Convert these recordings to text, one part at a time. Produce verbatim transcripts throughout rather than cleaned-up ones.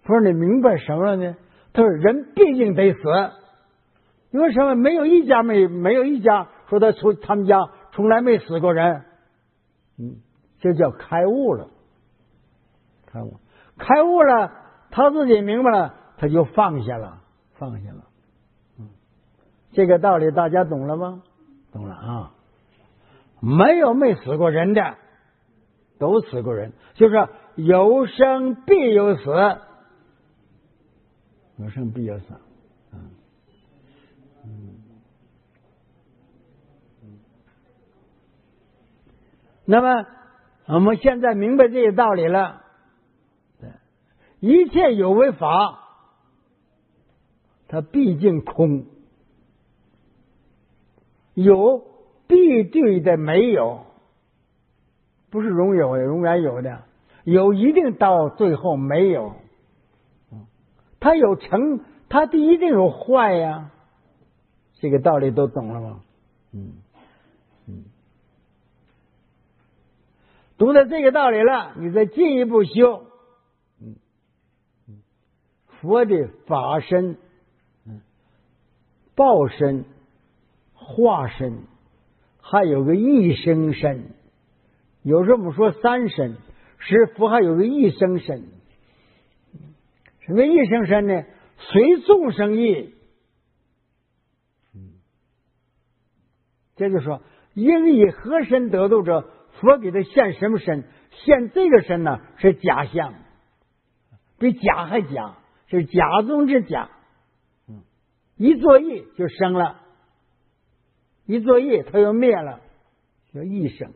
佛说你明白什么了呢？他说人毕竟得死。因为什么？没有一家没没有一家说他从他们家从来没死过人。嗯，这叫开悟了。开悟，开悟了，他自己明白了，他就放下了，放下了。嗯，这个道理大家懂了吗？懂了啊。没有没死过人的，都死过人，就是有生必有死，有生必有死。嗯嗯。那么我们现在明白这个道理了，一切有为法，它毕竟空，有必对的没有，不是永有的永远有的，有一定到最后没有，它有成，它一定有坏呀，这个道理都懂了吗？嗯嗯，读到这个道理了，你再进一步修，嗯嗯，佛的法身、嗯，报身、化身。还有个一生身，有时候我们说三身，是佛还有个一生身。什么一生身呢？随众生意。这就说应以何身得度者，佛给他现什么身？现这个身呢是假象，比假还假，是假中之假。一作意就生了。一作业，它又灭了，叫一生，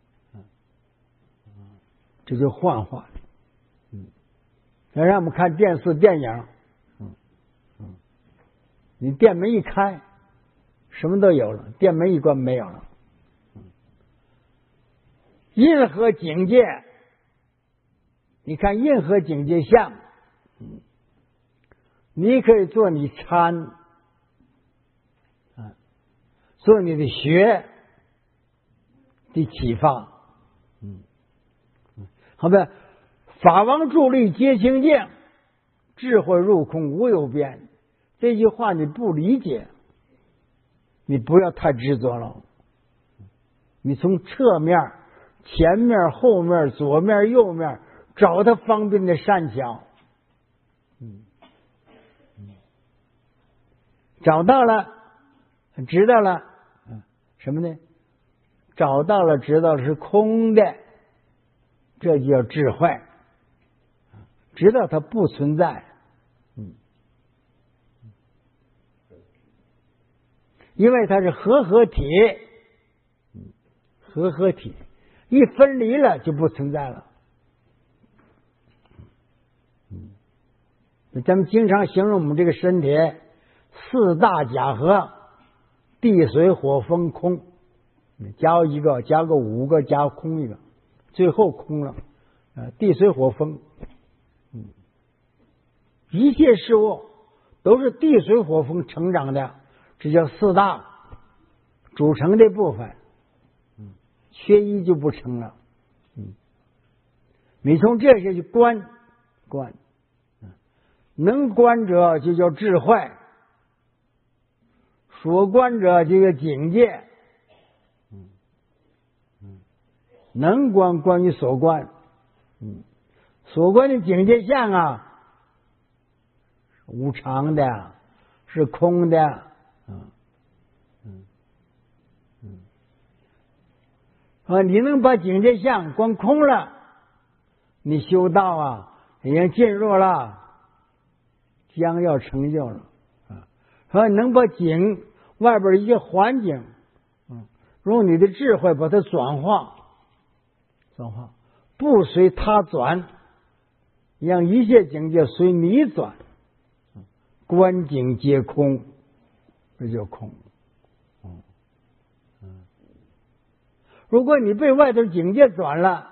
这就幻化。嗯，要让我们看电视、电影，嗯嗯，你电门一开，什么都有了；电门一关，没有了。嗯，任何境界，你看任何境界相，嗯，你可以做你参。做你的学的启发，嗯，好的，法王助力皆清净，智慧入空无有边。这句话你不理解，你不要太执着了。你从侧面、前面、后面、左面、右面找它方便的善巧，嗯，找到了，知道了。什么呢？找到了，知道是空的，这就叫智慧。知道它不存在，嗯，因为它是合合体，合合体一分离了就不存在了。嗯，咱们经常形容我们这个身体四大假合。地水火风空，加一个，加个五个，加空一个，最后空了。呃，地水火风，嗯，一切事物都是地水火风成长的，这叫四大组成的部分。嗯，缺一就不成了。嗯，你从这些去观观，能观者就叫智慧。所观者这个境界，嗯嗯，能观观于所观，嗯，所观的境界相啊，无常的，是空的，嗯嗯嗯，啊，你能把境界相观空了，你修道啊，已经进入了，将要成就了啊，说能把境。外边一些环境，嗯，用你的智慧把它转化，转化，不随他转，让一切境界随你转，观境皆空，这叫空。嗯嗯，如果你被外头境界转了，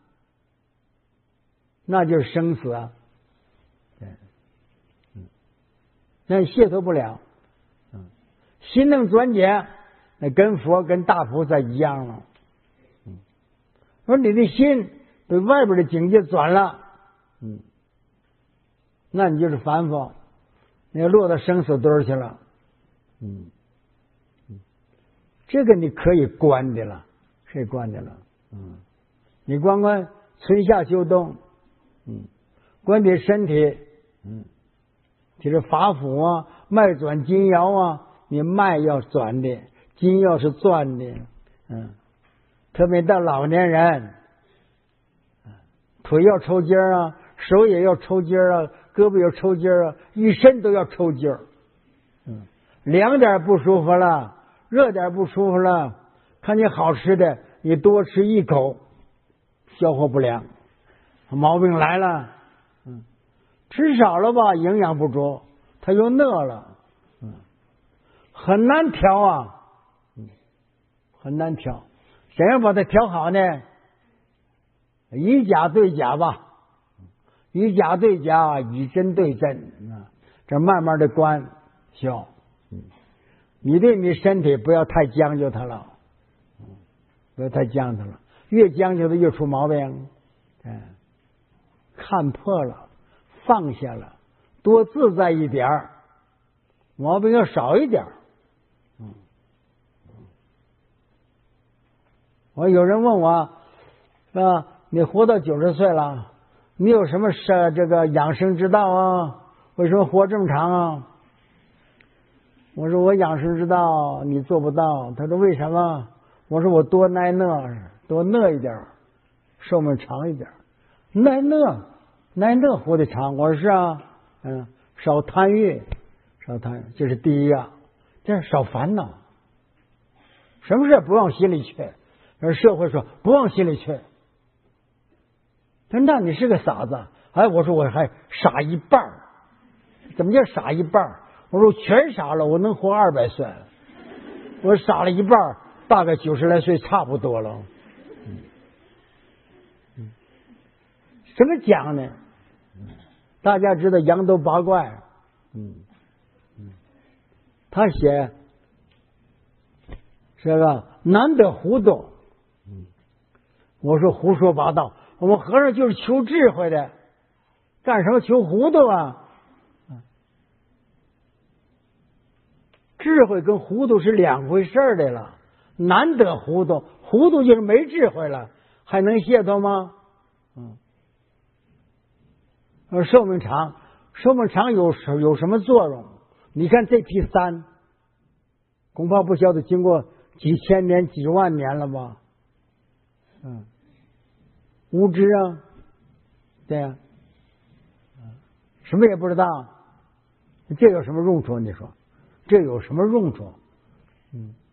那就是生死啊，对，嗯，那解脱不了。心能转解，那跟佛跟大菩萨一样了。嗯，说你的心被外边的境界转了，嗯， 那你就是凡夫，你落到生死堆去了。嗯，这个你可以观的了，可以观的了。嗯，你观观春夏秋冬，嗯，观点身体，嗯，就是法府啊，脉转筋摇啊，你脉要转的，筋要是转的，嗯，特别到老年人，腿要抽筋啊，手也要抽筋啊，胳膊要抽筋啊，一身都要抽筋儿。嗯，凉点不舒服了，热点不舒服了，看见好吃的，你多吃一口，消化不良，毛病来了。嗯，吃少了吧，营养不足，它又饿了。嗯，很难调啊。嗯，很难调。想要把它调好呢，以假对假吧，以假对假，以真对真啊，这慢慢的观消。嗯，你对你身体不要太将就它了，不要太将就了，越将就的越出毛病。嗯，看破了，放下了，多自在一点儿，毛病要少一点儿。嗯，我有人问我啊，你活到九十岁了，你有什么是这个养生之道啊？为什么活这么长啊？我说我养生之道你做不到。他说为什么？我说我多耐饿，多饿一点，寿命长一点。耐饿，耐饿活得长。我说是啊，嗯，少贪欲，少贪欲，这是第一啊。这是少烦恼，什么事不往心里去。而社会说不往心里去。他说那你是个傻子。哎，我说我还傻一半。怎么叫傻一半？我说全傻了，我能活二百岁。我傻了一半，大概九十来岁差不多了。嗯嗯，怎么讲呢？大家知道杨斗八怪，嗯嗯，他写这个难得糊涂。嗯，我说胡说八道，我们和尚就是求智慧的，干什么求糊涂啊？智慧跟糊涂是两回事儿的了，难得糊涂，糊涂就是没智慧了，还能解脱吗？嗯，而寿命长，寿命长有有什么作用？你看这批三，恐怕不晓得经过几千年、几万年了吧？嗯，无知啊，对呀、啊，什么也不知道，这有什么用处？你说？这有什么用处？嗯。